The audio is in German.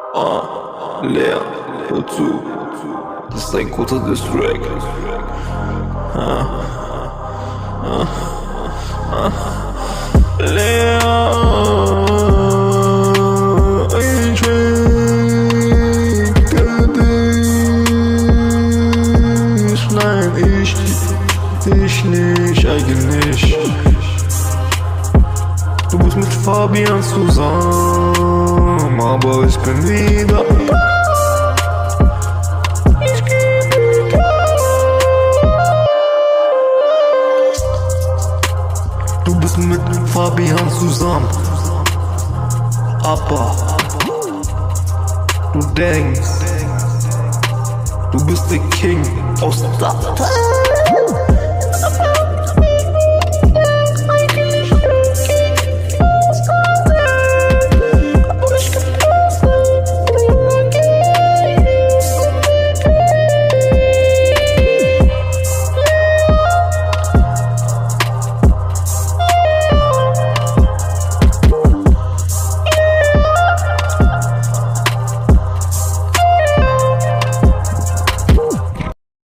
Lea, hör zu. Das ist ein kurzer Distrack. Lea, ein Track für dich. Nein, ich dich nicht, eigentlich. Du bist mit Fabian zusammen, aber ich bin wieder. Ich gebe Gas. Du bist mit Fabian zusammen, aber du denkst, du bist der King aus Stadtteil.